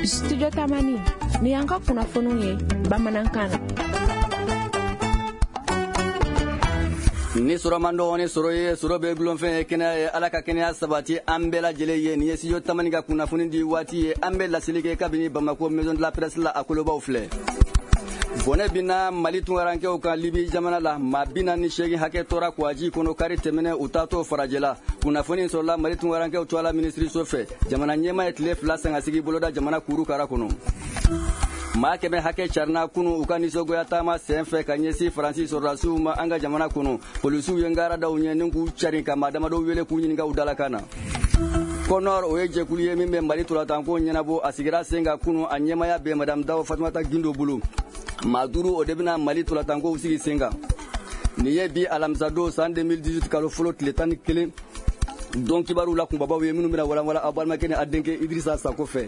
Studio Tamani ni yanka kunnafoniw ye bamanankan na. Ni Suramando ni Suroye Surobe Glonfe kena alaka kenya sabati ambela jele ye ni Studio Tamani ga kunnafoni di wati ye ambela silige kabini Bamako Maison de la Presse la akoloba ufle. Bone bina Mali tungaranke uka Libi jamana la mabina ni shegi hake tora kwaji kono kari temene utato farajela kunafoni sola Mali tungaranke utwala ministry sofe jamana nyema etle flasa ngasigi boloda jamana kuru kara kono ma kebe hake charna kunu ukani sogo ya tama senfe kanyesi Francis Rasu ma anga jamana kunu polisu yengara da unye ngu chari kama dama do wele kunyi nga udala kana Konor oyeje kuliye mimbe Mali tulatanko nyenabo asigira senga kunu anyema ya be madam dawo Fatmata Gindo Bulu Maduru odebina Mali tulatanko usigi senga niye bi alamzado san 2018 kalo folot letani kelen donc kibaru la kumbaba we minu mira wala abalma kene adenke Idrissa Sako fe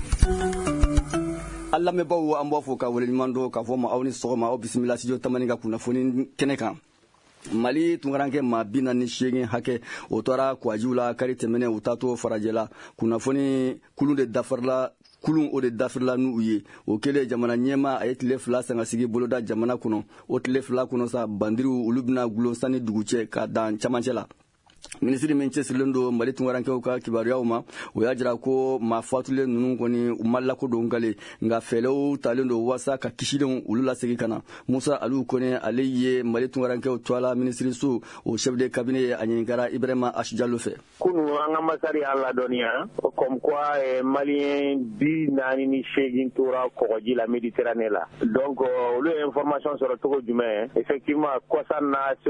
Allah me bawo ambo foka wala mando ka foma awni soma o bismillah Studio Tamani ga kunafoni keneka Mali tungaranke mabina ni shegi hake otora kwajula kari temene utato farajela kunafoni kulunde dafarla kulun o de dafirla nu uye o kele jamana nyema ayetile fla sanga sigi boloda jamana kuno o tile fla kuno sa bandiru ulubna gulo sani duguche ka dan chamanchela Ministri Manchester Lendo Mali tungaranke uka kibaru yauma oyajira ko mafatule nunu koni umalla ko dongale nga felew talendo wasa ka kishidon ulula sigi kana Musa Alu kone aliye Mali tungaranke utwala ministri su o chef de cabinet anyingara Ibrahima Ashjallo fe kunu anga masari alla donia comme quoi malien bi nani ni shegin tora ko la Méditerranée là donc le information sur le tour du mai effectivement concernant sur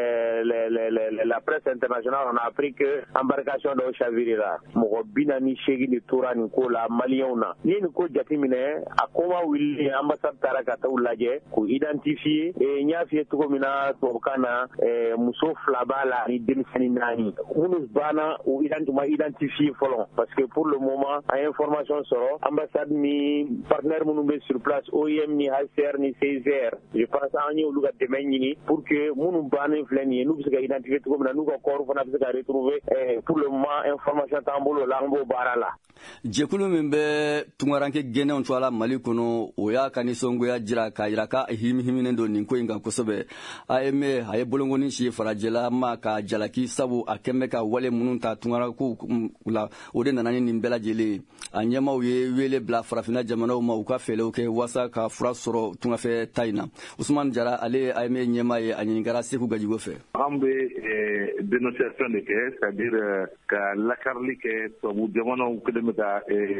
la presse internationale on a appris que embarcation de Chavirira mo bina ni shegi ni tora ni ko la maliona ni ko jatimine akoma willi ambassade tarakata ulaje ko identifier e nyafi to mina to kana muso flabala ni demisani nani unus bana ou identifier folon parce que pour le moment à information sur ambassade ni partenaire monumbe sur place OIM ni HCR ni CICR je pense à ni luga demenni pour que munu bana fleni nous ska identifier to mina nous ko on a retrouvé pour le moment information tambolo lambo barala jekulu membe tungaranke gene on twala Mali kono oya kanisongo ya jira ka iraka himine ndo ninko inga kosobe AME aye bolongoni shi farajela ma ka jalaki sabu akemme ka wale mununta tungara ku la ode nanani nimbela jele anyama uye wele bla farafina jamana ma uka fele ke wasa ka frasoro tungafe taina Ousmane Jara ale AME nyema ye anyingara seku gajigo fe ambe dénonciation de que c'est-à-dire que la carli que to jamana ku de meta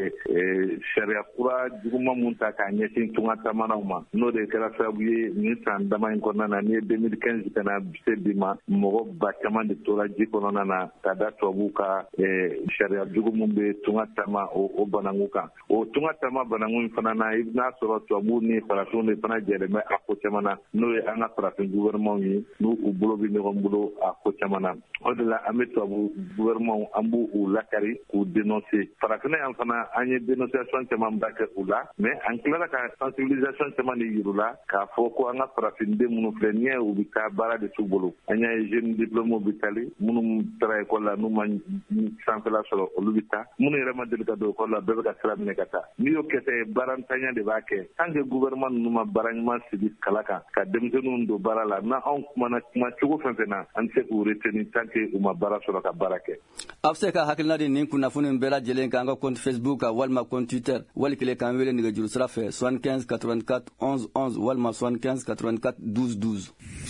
sharia kura juguma munta ka nyetin tunga tamana uma no de kala sabuye ni san dama en konna ni 2015 kana bima mo ba kama de tora jiko na tada to buka sharia jugumum be tunga tama o bananguka o tunga tama banangun fana na ibna soro to ni fara tunde fana jere me akko chamana no e anga fara gouvernement ni no ubulo bi no mbulo akko chamana odela ameto gouvernement ambu ou lakari ou dénoncer farafina en fana anye dénonciation chamam bakar ula mais en clara ka sensibilisation chamam ni yurula ka foko anga farafinde munu frenier ou bika bara de subolo anya jeune diplôme bitali munu tra ko la numa sanfela solo olubita munu rema delika do ko la bebe ka sram nekata ni yo kete barantanya de bake tange gouvernement numa baranyma sibi kalaka ka demtenu ndo barala na on kuma chugo fenfena anse ko reteni tanke uma bara solo ka barake afseka hakilna de nin kuna funu mbela jelen ka nga compte Facebook walma compte Twitter walikele kan wele niga juru sra fe 75 84 11 11 walma 75 84 12 12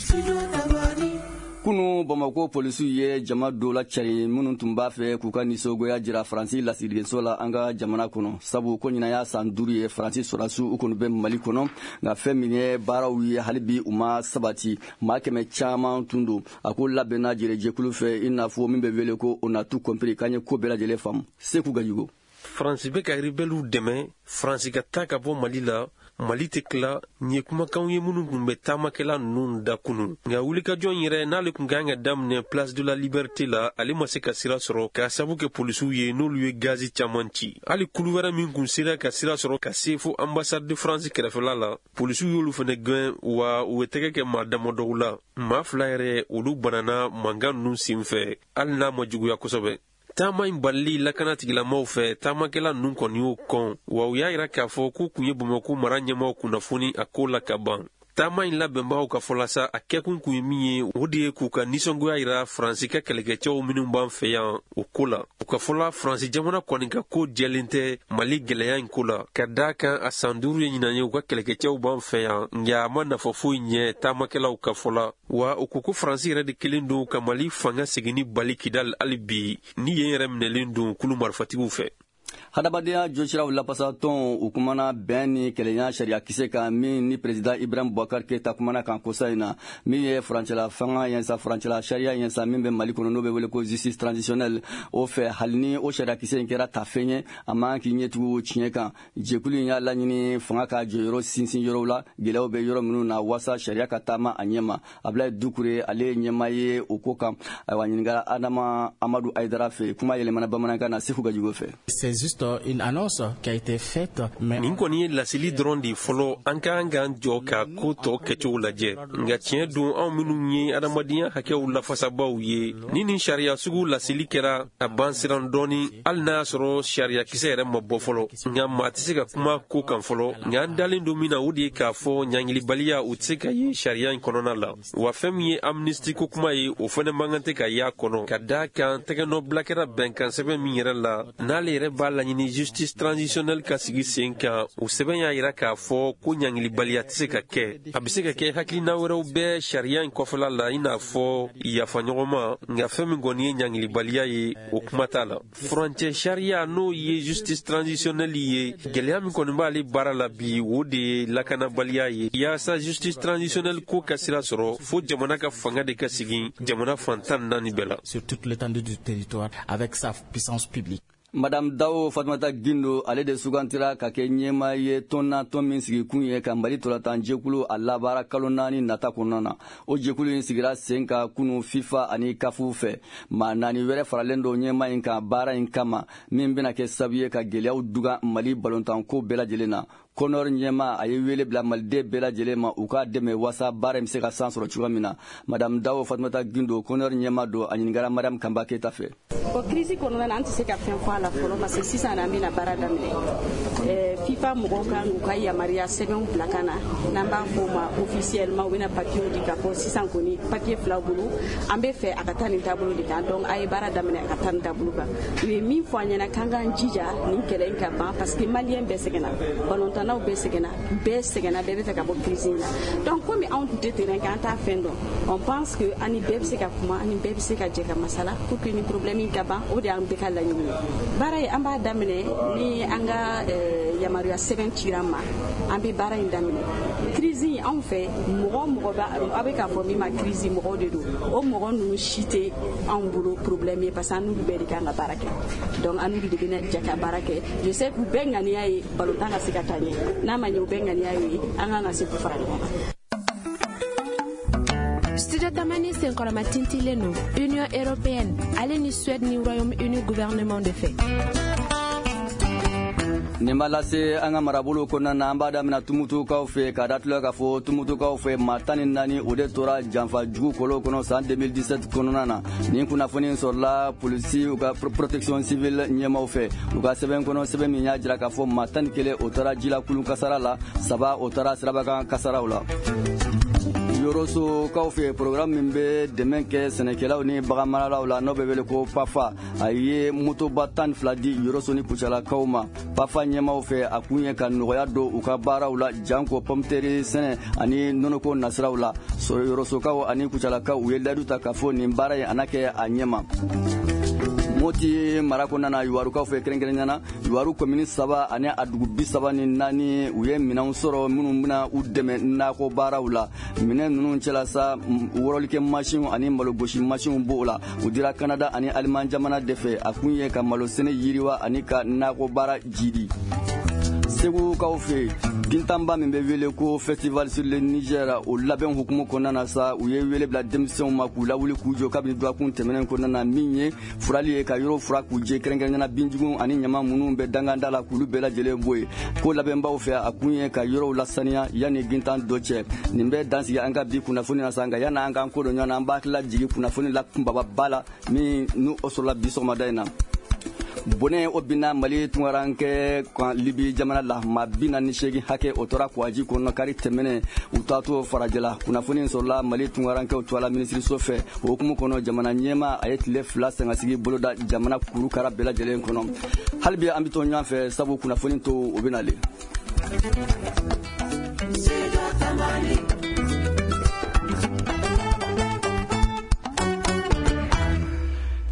kunu Bamako polisu ye jama dola chari munun tumba fe kuka nisogo ya jira Francis la sola anga jamana kuno sabu ko nyina ya sanduri ye Francis Rasu ukunu be Mali kuno nga femine barawi halibi uma sabati makeme chama tundu akola bena jire jekulu fe ina fo mimbe vele ko ona tout compris kanye ko bela jele fam seku gajugo France be ka rebelu deme France ka taka bo Mali la Mali tekla nye kuma kan ye munu kumbe tamakela nun da kunu nga wulika jon yire na le kunganga damne place de la liberté la ali mo se ka sira soro ka sabu ke polisu ye no luye gazi chamanchi ali kuluwara min kun sira ka sira soro ka sefu ambassade de France kerefela la polisu yolu fene gwen wa weteke ke madamo dowla ma flaire ulu banana manga nun simfe al na mo jugu ya kosobe taama in balili lakana tigilamaw fɛ taamakɛla ninnu kɔni y'o kɔn wa u y'a yira k'a fɔ k'u kun ye Bamako mara ɲɛmaaw kunnafoni a ko la ka ban. taama in labɛnbagaw ka fɔla sa a kɛkun kun ye min ye o de ye k'u ka nisɔngoya yira Faransi ka kɛlɛkɛcɛw minnu b'an fɛ yan o ko la. U ka fɔla Faransi jamana kɔni ka ko jɛlen tɛ Mali gɛlɛya in ko la ka daa kan a san 5 ye ɲinan ye u ka kɛlɛkɛcɛw b'an fɛ yan nka a ma nafa foyi ɲɛ taamakɛlaw ka fɔla wa u ko Faransi yɛrɛ de kelen don ka Mali fanga seginni bali Kidal hali bi ni yen yɛrɛ minɛlen don kulu marifatigiw fɛ. hadamadenya josiraw lapasa tɔn u kumana bɛn ni kɛlɛya sariya kisɛ kan min ni président Ibrahim Boubacar Keita kumana kan kosa in na min ye furancɛla fanga yensa furancɛla sariya yensa min bɛ Mali kɔnɔ n'o bɛ wele ko justice transitionnelle o fɛ hali ni o sariya kisɛ in kɛra tafɛn ye a man k'i ɲɛtugu tiɲɛ kan jɛkulu in y'a laɲini fanga ka jɔyɔrɔ sinsin yɔrɔw la gɛlɛyaw bɛ yɔrɔ minnu na wasa sariya ka taama a ɲɛma Ablaye Dukure ale ɲɛma ye o ko kan ayiwa ɲininka Adama Amadou Aïdara fɛ kuma yɛlɛmana bamanankan na Sekou Gajigo fɛ. C'est juste une annonce qui a été faite. Nin kɔni ye lasili dɔrɔn de fɔlɔ an k'an jɔ ka ko tɔ kɛcogo lajɛ nka tiɲɛ don anw minnu ye adamadenya hakɛw lafasabaw ye ni nin sariya sugu lasili kɛra a ban siran dɔɔni hali n'a y'a sɔrɔ sariya kisɛ yɛrɛ ma bɔ fɔlɔ nka maa tɛ se ka kuma ko kan fɔlɔ nka an dalen don min na o de ye k'a fɔ ɲangilibaliya u tɛ se ka ye sariya in kɔnɔna la wa fɛn min ye amnesty ko kuma ye o fana man kan tɛ ka y'a kɔnɔ ka daa kan tɛgɛnɔ bila kɛra bɛnkan sɛbɛn min yɛrɛ la n'ale yɛrɛ b'a laɲini justice transitionnelle ka sigi sen kan o sɛbɛn y'a yira k'a fɔ ko ɲangilibaliya tɛ se ka kɛ a bɛ se ka kɛ hakilina wɛrɛw bɛɛ sariya in kɔfɛla la i n'a fɔ yafaɲɔgɔnma nka fɛn min kɔni ye ɲangilibaliya ye o kuma t'a la furancɛ sariya n'o ye justice transitionnelle ye gɛlɛya min kɔni b'ale baara la bi o de ye lakanabaliya ye yaasa justice transitionnelle ko ka sira sɔrɔ fo jamana ka fanga de ka sigi jamana fan 14 bɛɛ la sur toute l'étendue du territoire avec sa puissance publique. Madame Dao Fatmata Gindo ale de sugantira ka kɛ ɲɛma ye tɔn min sigi kun ye ka Mali tolatan jɛkulu a labara kalo 4 nata kɔnɔna na o jɛkulu in sigira sen ka kunu FIFA ani kafu fɛ maa 4 wɛrɛ faralen don ɲɛma in kan baara in kama min bɛna kɛ sababu ye ka gɛlɛyaw duga Mali balontanko bɛɛ lajɛlen na Kɔnɔr ɲɛma a ye wele bila Maliden bɛɛ lajɛlen ma u ka dɛmɛ wasa baara in bɛ se ka san sɔrɔ cogoya min na Madame Dao Fatmata Gindo Kɔnɔr ɲɛma don a ɲininkara Mariam Kamba Keita fɛ. O crise kɔnɔna na an tɛ se ka fɛn fɔ a la fɔlɔ parce que sisan an bɛna baara daminɛ FIFA mɔgɔw kan k'u ka yamaruya sɛbɛnw bila ka na n'an b'a fɔ o ma officiellement u bɛna papier di ka fɔ sisan kɔni papier fila bolo an bɛ fɛ a ka taa nin taabolo de kan donc a ye baara daminɛ a ka taa nin taabolo kan u ye min fɔ an ɲɛna k'an k'an jija nin kɛlɛ in ka ban parce que maliyɛn bɛɛ sɛgɛnna balontannaw bɛɛ sɛgɛnna bɛɛ bɛ fɛ ka bɔ crise in na donc comme anw tun tɛ terrain kan an t'a fɛn dɔn on pense que ani bɛɛ bɛ se ka kuma ani bɛɛ bɛ se ka jɛ ka masala pour que nin problème in ka ban o de y'an bɛɛ ka laɲini ye baara ye an b'a daminɛ ni an ka yamaruya sɛbɛn cira an ma an bɛ baara in daminɛ crise in anw fɛ mɔgɔ a bɛ k'a fɔ min ma crise mɔgɔw de don o mɔgɔ ninnu si tɛ anw bolo problème ye parce que an n'olu bɛɛ de kan ka baara kɛ donc an n'olu de bɛna jɛ ka baara kɛ je sais que u bɛɛ ŋaniya ye balontan ka se ka taa ɲɛ n'a ma ɲɛ u bɛɛ ŋaniya ye an kan ka se k'u fara ɲɔgɔn kan. Studio Tamani senkɔrɔma tintilen no Union Européenne ale ni Suède ni Royaume-Uni gouvernement de fait. nin b'a lase an ka marabolo kɔnɔna na an b'a damina tumutukaw fɛ k'a datila k'a fɔ tumutukaw fɛ maa 14 o de tora janfa jugu kɔlɔn kɔnɔ san 2017 kɔnɔna na nin kunnafoni sɔrɔla polisi u ka protection civile ɲɛmaw fɛ u ka sɛbɛn kɔnɔ sɛbɛn min y'a jira k'a fɔ maa 11 o taara jilakulun kasara la 3 o taara sirabakan kasaraw la. Yoroso kaw fɛ programme min bɛ dɛmɛ kɛ sɛnɛkɛlaw ni baganmaralaw la n'o bɛ wele ko PAFA a ye motoba 12 di Yoroso ni Kucalakaw ma PAFA ɲɛmaw fɛ a kun ye ka nɔgɔya don u ka baaraw la janko pomteri sɛnɛ ani nɔnɔko nasiraw la Yorosokaw ani Kucalakaw u ye layidu ta k'a fɔ nin baara ye ana kɛ a ɲɛma. Moti mara kɔnɔna na Yuwarukaw fɛ kɛrɛnkɛrɛnnenya na Yuwaru commune 3 ani a dugu 34 u ye minɛnw sɔrɔ minnu bɛna u dɛmɛ nakɔ baaraw la minɛn ninnu cɛla sa wɔrɔlikɛ machine ani malogosi machine b'o la u dira Canada ani Allemagne jamana de fɛ a kun ye ka malo sɛnɛ yiriwa ani ka nakɔ baara jidi. Segukaw fɛ Bintanba min bɛ wele ko festival sur le Niger o labɛn hukumu kɔnɔna na sa u ye wele bila denmisɛnw ma k'u lawuli k'u jɔ kabini duwakun tɛmɛnen kɔnɔna na min ye furali ye ka yɔrɔ fura k'u je kɛrɛnkɛrɛnnena binjugu ani ɲama minnu bɛ danganda la k'olu bɛɛ lajɛlen bɔ yen ko labɛnbaw fɛ a kun ye ka yɔrɔw lasaniya yanni gintan dɔ cɛ nin bɛ dansigi an ka bi kunnafoni na sa nka yanni an k'an ko dɔ ɲɔgɔn na an b'a hakili lajigin kunnafoni la kunbaba ba la min n'o sɔrɔla bi sɔgɔmada in na. bone o bina mali tungaranke kan libi jamana la ma bina ni shegi hake otora kwaji kono kari temene utato farajela kunafuni sola mali tungaranke otwala ministry sofe hukumu kono jamana nyema ayetle flasa ngasigi boloda jamana kuru kara bela jelen kono halbi ambito nyafe sabu kunafuni to obinale